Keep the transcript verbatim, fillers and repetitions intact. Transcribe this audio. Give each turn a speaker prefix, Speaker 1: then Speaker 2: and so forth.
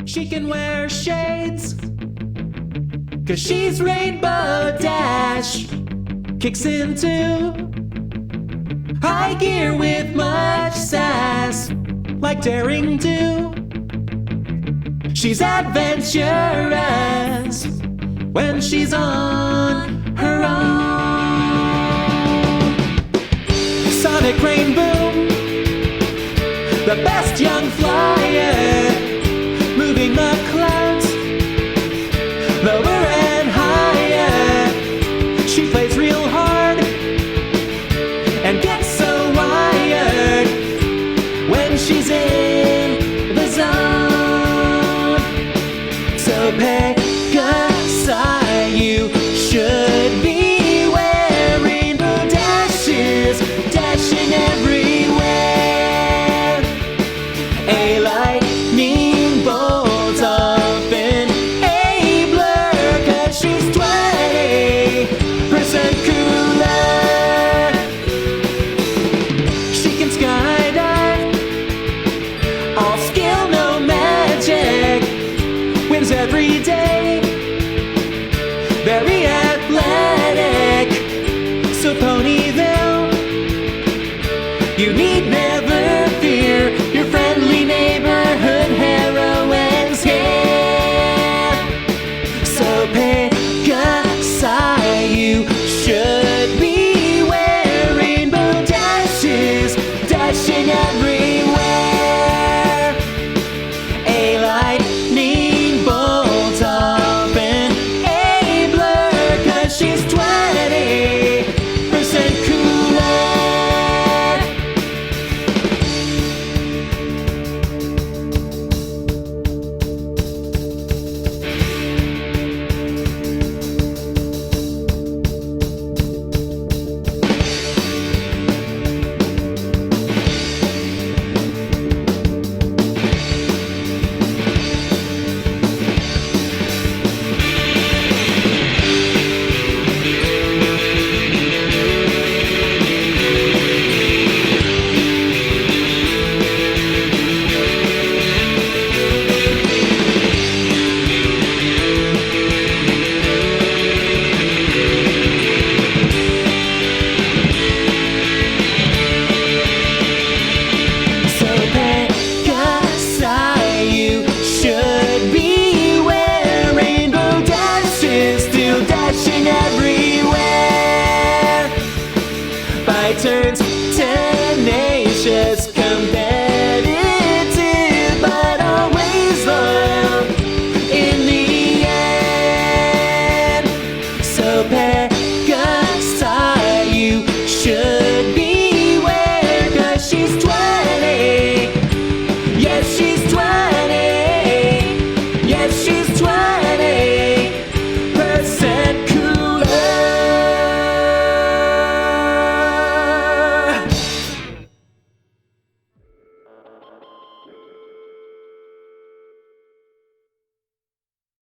Speaker 1: She can wear shades, 'cause she's Rainbow Dash. Kicks into high gear with much sass, like daring do. She's adventurous when she's on her own. Sonic Rain Boom, the best young flyer, moving the clouds lower and higher. She plays real hard and gets so wired when she's in the zone. So pay